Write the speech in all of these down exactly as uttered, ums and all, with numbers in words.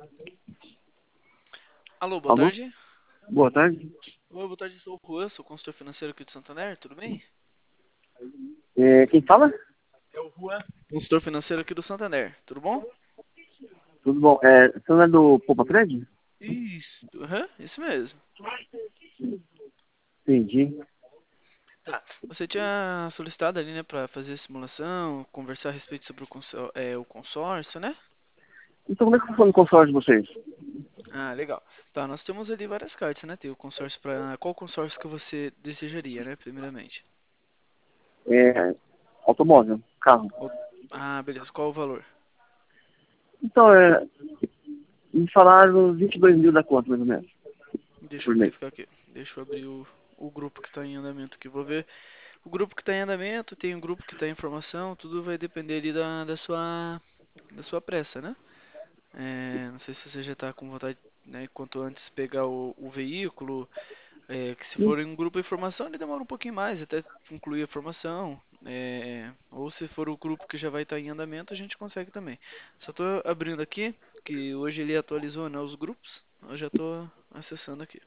Alô, boa Alô? tarde. Boa tarde. Oi, boa tarde, sou o Juan, sou consultor financeiro aqui de Santander, tudo bem? É, quem fala? É o Juan. Consultor financeiro aqui do Santander, tudo bom? Tudo bom? É, você não é do Poupa Fred? Isso, aham, isso mesmo. Entendi. Tá, você tinha solicitado ali, né, pra fazer a simulação, conversar a respeito sobre o, consó- é, o consórcio, né? Então como é que funciona o consórcio de vocês? Ah, legal. Tá, nós temos ali várias cartas, né? Tem o consórcio para qual consórcio que você desejaria, né, primeiramente? É, automóvel, carro. O- Ah, beleza, qual o valor? Então, é, me falaram vinte e dois mil da conta, mais ou menos, Deixa eu por mês. verificar aqui. Deixa eu abrir o, o grupo que está em andamento aqui. Vou ver. O grupo que está em andamento, tem um grupo que está em formação, tudo vai depender ali da, da sua, da sua pressa, né? É, não sei se você já está com vontade, né, quanto antes pegar o, o veículo, é, que se Sim. for em um grupo de formação, ele demora um pouquinho mais até concluir a formação, é, ou se for o grupo que já vai estar em andamento, a gente consegue também. Só estou abrindo aqui, que hoje ele atualizou, né, os grupos, eu já estou acessando aqui.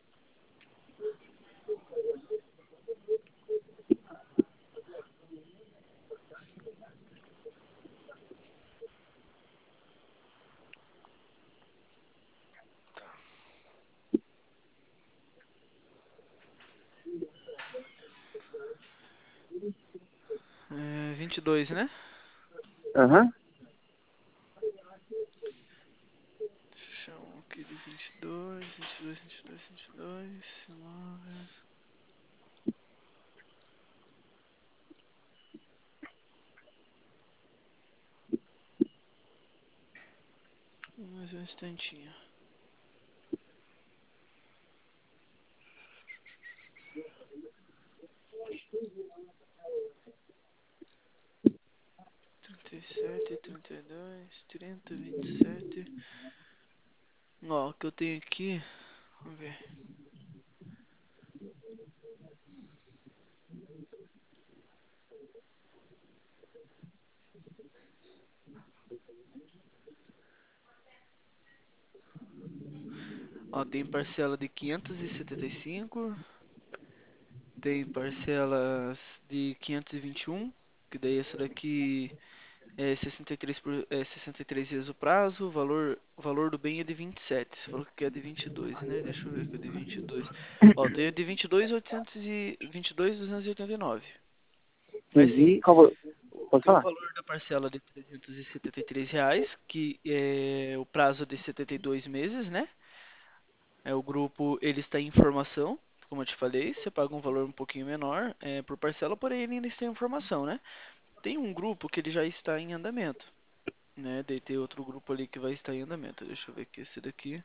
É, vinte e dois, né? Aham. Deixa eu um aqui de vinte e dois, vinte e dois, vinte e dois, vinte e dois, imóveis. Mais um instantinho. trinta e sete, trinta e dois, trinta, vinte e sete. Ó, o que eu tenho aqui, vamos ver. Ó, tem parcela de quinhentos e setenta e cinco, tem parcelas de quinhentos e vinte e um, que daí essa daqui é sessenta e três, por, é sessenta e três vezes o prazo, o valor, o valor do bem é de vinte e sete. Você falou que é de vinte e dois, né? Deixa eu ver aqui o de vinte e dois. Ó, tem o de vinte e dois, oitocentos e vinte e dois, duzentos e oitenta e nove. Mas sim, Entendi. Qual, vo- o- pode tem o falar? valor da parcela de trezentos e setenta e três reais, que é o prazo de setenta e dois meses, né? É o grupo, ele está em formação, como eu te falei, você paga um valor um pouquinho menor é, por parcela, porém ele ainda está em formação, né? Tem um grupo que ele já está em andamento, né? Daí tem outro grupo ali que vai estar em andamento. Deixa eu ver aqui esse daqui.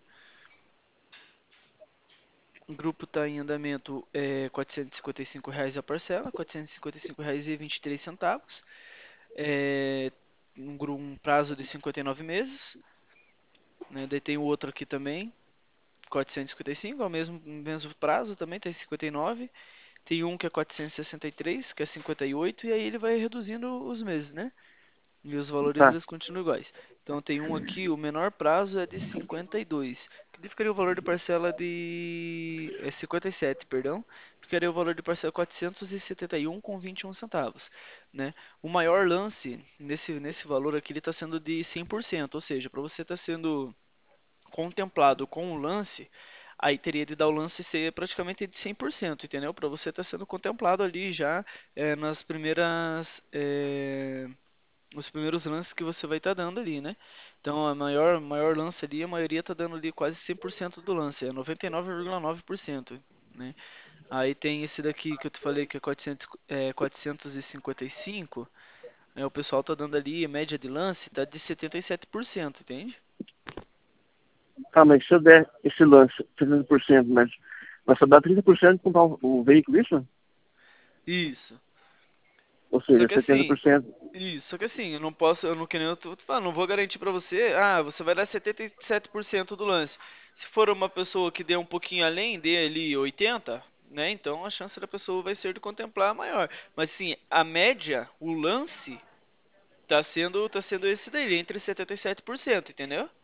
O grupo está em andamento é quatrocentos e cinquenta e cinco reais a parcela, quatrocentos e cinquenta e cinco reais e vinte e três centavos. É um, gru- um prazo de cinquenta e nove meses, né? Daí tem o outro aqui também, quatrocentos e cinquenta e cinco, é o mesmo, mesmo prazo também, tem cinquenta e nove. Tem um que é quatrocentos e sessenta e três, que é cinquenta e oito, e oito, e aí ele vai reduzindo os meses, né? E os valores Tá. eles continuam iguais. Então tem um aqui, o menor prazo é de cinquenta e dois, que daí ficaria o valor de parcela de é cinquenta e sete, perdão, ficaria o valor de parcela quatrocentos e setenta e um com vinte e um centavos, né? O maior lance nesse nesse valor aqui ele está sendo de cem por cento, ou seja, para você estar sendo contemplado com o lance, aí teria de dar o lance ser praticamente de cem por cento, entendeu? Para você estar sendo contemplado ali já é, nas primeiras é, os primeiros lances que você vai estar dando ali, né? Então, a maior, maior lance ali, a maioria está dando ali quase cem por cento do lance, é noventa e nove vírgula nove por cento, né? Aí tem esse daqui que eu te falei que é quatrocentos, é, quatrocentos e cinquenta e cinco, é, o pessoal tá dando ali, a média de lance tá de setenta e sete por cento, entende? Tá, mas se eu der esse lance, setenta por cento, mas vai só dar trinta por cento de comprar o, o veículo, isso? Isso. Ou Só seja, que setenta assim, por cento. isso, só que assim, eu não posso, eu não que nem eu tô falando, não vou garantir pra você, ah, você vai dar setenta e sete por cento do lance. Se for uma pessoa que dê um pouquinho além, dê ali oitenta, né? Então a chance da pessoa vai ser de contemplar maior. Mas sim, a média, o lance tá sendo tá sendo esse daí, entre setenta e sete por cento, entendeu?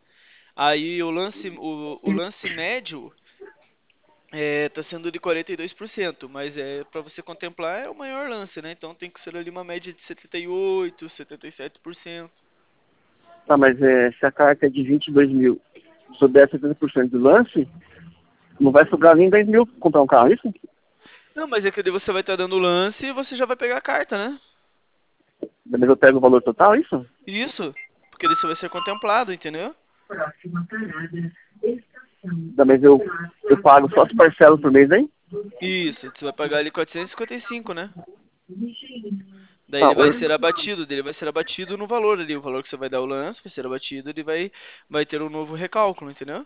Aí o lance, o, o lance médio é, tá sendo de quarenta e dois por cento, mas é para você contemplar é o maior lance, né? Então tem que ser ali uma média de setenta e oito, setenta e sete por cento. Tá, mas é, se a carta é de vinte e dois mil, se eu der setenta por cento do lance, não vai sobrar nem dez mil pra comprar um carro, é isso? Não, mas é que daí você vai estar dando o lance e você já vai pegar a carta, né? Mas eu pego o valor total, é isso? Isso, porque daí você vai ser contemplado, entendeu? Tá, mas eu, eu pago só as parcelas por mês, hein? Isso, você vai pagar ali quatrocentos e cinquenta e cinco, né? Daí Ah, ele vai oi. ser abatido, daí ele vai ser abatido no valor ali, o valor que você vai dar o lance vai ser abatido, ele vai vai ter um novo recálculo, entendeu?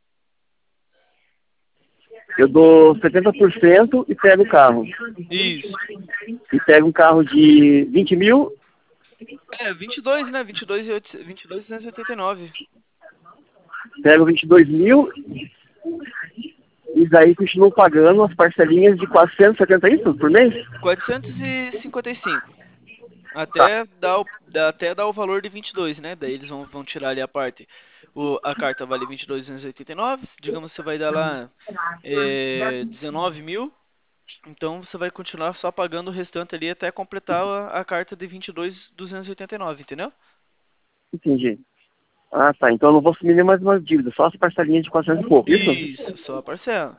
Eu dou setenta por cento e pego o carro. Isso. E pego um carro de vinte mil, É, vinte e dois, né? vinte e dois e oitocentos, vinte e dois mil duzentos e oitenta e nove. pego vinte e dois mil e daí continuo pagando as parcelinhas de quatrocentos e setenta isso por mês? quatrocentos e cinquenta e cinco. Tá, Até dar o, dá- até dar o valor de vinte e dois, né? Daí eles vão, vão tirar ali a parte. O, a carta vale vinte e dois mil duzentos e oitenta e nove. Digamos que você vai dar lá é, dezenove mil. Então você vai continuar só pagando o restante ali até completar a, a carta de vinte e dois mil duzentos e oitenta e nove, entendeu? entendi. Ah, tá. Então eu não vou assumir nem mais uma dívida, só as parcelinhas de quatrocentos e pouco, isso? Isso, só a parcela.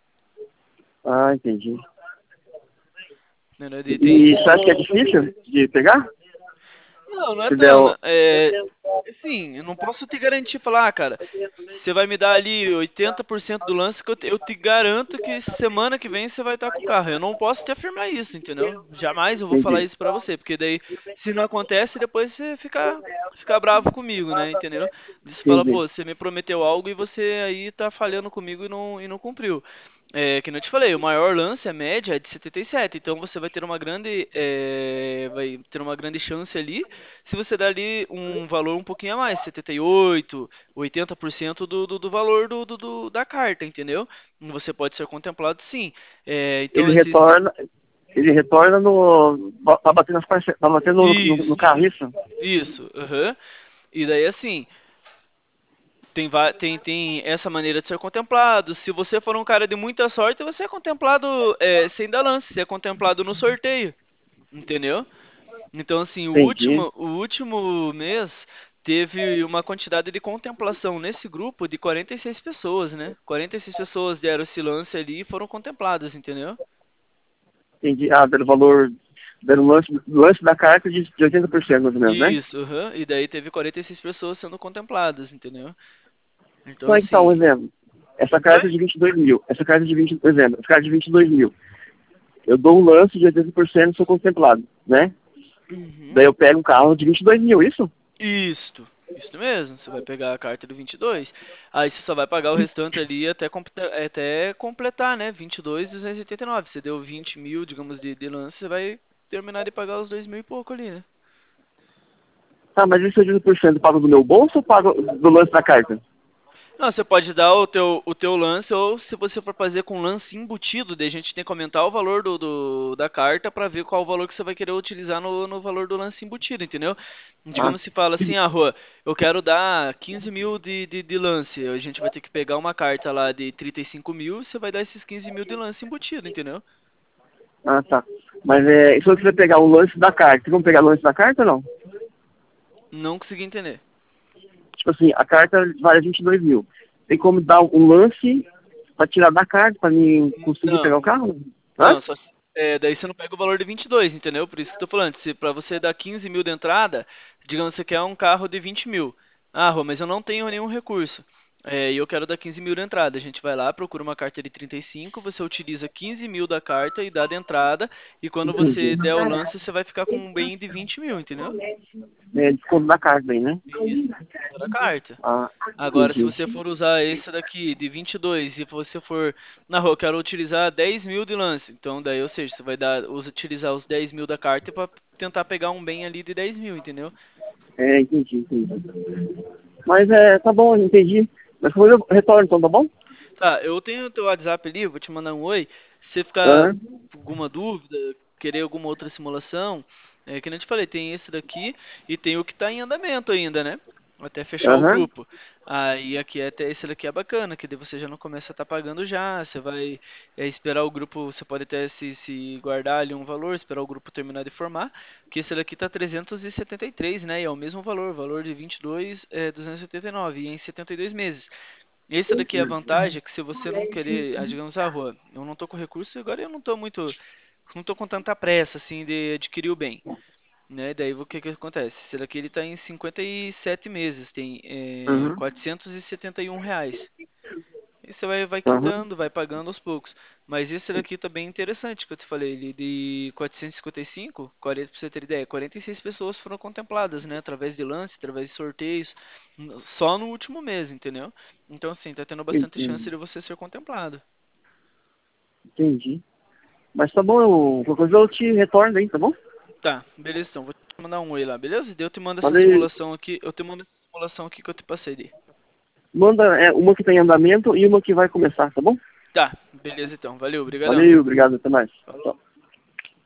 Ah, entendi. Entendeu? E tem, E você acha que é difícil de pegar? não, não é Se der tão. o... É, assim, eu não posso te garantir falar, ah, cara, você vai me dar ali oitenta por cento do lance que eu te, eu te garanto que semana que vem você vai estar com o carro. Eu não posso te afirmar isso, entendeu? Jamais eu vou falar Entendi, isso pra você, porque daí, se não acontece, depois você fica, fica bravo comigo, né? Entendeu? Você fala, entendi, pô, você me prometeu algo e você aí tá falhando comigo e não, e não cumpriu. É, que nem eu te falei, o maior lance, a média, é de setenta e sete, então você vai ter uma grande, é, vai ter uma grande chance ali se você der ali um valor um pouquinho a mais, setenta e oito, oitenta por cento do, do, do valor do, do, do- da carta, entendeu? Você pode ser contemplado sim. É, então ele existe. retorna, ele retorna no... Tá batendo as parcelas, tá batendo no, no, no Isso, carro, isso? isso, aham. E daí assim, tem, va- tem, tem essa maneira de ser contemplado. Se você for um cara de muita sorte, você é contemplado é, sem dar lance, você é contemplado no sorteio, entendeu? Então, assim, o Entendi, último, o último mês teve uma quantidade de contemplação nesse grupo de quarenta e seis pessoas, né? quarenta e seis pessoas deram esse lance ali e foram contempladas, entendeu? entendi. Ah, pelo valor, pelo lance, lance da carta de, de oitenta por cento mais ou menos, né? Isso, aham. E daí teve quarenta e seis pessoas sendo contempladas, entendeu? Então, Então, então, um assim. exemplo. Essa Oi? carta é de vinte e dois mil. Essa carta é de vinte, por exemplo, essa carta é de vinte e dois mil. Eu dou um lance de oitenta por cento e sou contemplado, né? Uhum. Daí eu pego um carro de vinte e dois mil, isso? Isto. Isso mesmo. Você vai pegar a carta do vinte e dois. Aí você só vai pagar o restante ali até, comple- até completar, né? vinte e dois mil duzentos e oitenta e nove. Você deu vinte mil, digamos, de, de lance, você vai terminar de pagar os dois mil e pouco ali, né? Tá, mas esse oitenta por cento eu pago do meu bolso ou pago do lance da carta? Não, você pode dar o teu, o teu lance, ou se você for fazer com lance embutido, daí a gente tem que aumentar o valor do, do- da carta para ver qual o valor que você vai querer utilizar no, no valor do lance embutido, entendeu? Ah, Digamos se fala assim, ah, Rua, eu quero dar quinze mil de, de, de lance, a gente vai ter que pegar uma carta lá de trinta e cinco mil e você vai dar esses quinze mil de lance embutido, entendeu? ah, tá. Mas é, e se eu quiser pegar o lance da carta, vocês vão pegar o lance da carta ou não? Não consegui entender. Tipo assim, a carta vale vinte e dois mil. Tem como dar um lance pra tirar da carta, pra mim conseguir pegar Não, o carro? Hã? não, só se- é, daí você não pega o valor de vinte e dois, entendeu? Por isso que eu tô falando, se para você dar quinze mil de entrada, digamos que você quer um carro de vinte mil. Ah, Rô, mas eu não tenho nenhum recurso. É, e eu quero dar quinze mil de entrada. A gente vai lá, procura uma carta de trinta e cinco, você utiliza quinze mil da carta e dá de entrada, e quando você Entendi. der o lance, você vai ficar com um bem de vinte mil, entendeu? É, desconto da carta aí, né? Isso, toda a carta. Ah, Agora, se entendi. você for usar esse daqui de vinte e dois e você for, na rua, eu quero utilizar dez mil de lance. Então, daí, ou seja, você vai dar, usa- utilizar os dez mil da carta para tentar pegar um bem ali de dez mil, entendeu? É, entendi, entendi. Mas é, tá bom, entendi. Mas depois eu retorno, então, tá bom? Tá, eu tenho o teu WhatsApp ali, vou te mandar um oi. Se você ficar Aham. com alguma dúvida, querer alguma outra simulação, é que nem eu te falei, tem esse daqui e tem o que tá em andamento ainda, né? até fechar o Aham. grupo. Aí aqui é até esse daqui é bacana, que daí você já não começa a estar pagando já, você vai é, esperar o grupo, você pode até se, se guardar ali um valor, esperar o grupo terminar de formar, que esse daqui tá trezentos e setenta e três, né? E é o mesmo valor, valor de vinte e dois, é duzentos e oitenta e nove, e oitenta e nove, e em setenta e dois meses. Esse daqui é a vantagem, é que se você não querer, ah, digamos, ah, Rua, eu não tô com recurso, agora eu não tô muito, não tô com tanta pressa assim de adquirir o bem, né? Daí o que que acontece? Esse daqui ele tá em cinquenta e sete meses, tem é, Uhum. quatrocentos e setenta e um reais. E você vai, vai Uhum. quitando, vai pagando aos poucos. Mas esse daqui tá bem interessante, que eu te falei, ele de quatrocentos e cinquenta e cinco, quarenta, pra você ter ideia, quarenta e seis pessoas foram contempladas, né? Através de lance, através de sorteios, n- só no último mês, entendeu? Então, assim, tá tendo bastante chance Entendi. de você ser contemplado. Entendi. Mas tá bom, eu, qualquer coisa eu te retorno aí, tá bom? Tá, beleza, então, vou te mandar um oi lá, beleza? E daí eu te mando essa Falei, simulação aqui, eu te mando essa simulação aqui que eu te passei ali. manda é, uma que tá em andamento e uma que vai começar, tá bom? Tá, beleza então. Valeu, obrigadão. Valeu, obrigado, até mais. Falou. Tchau.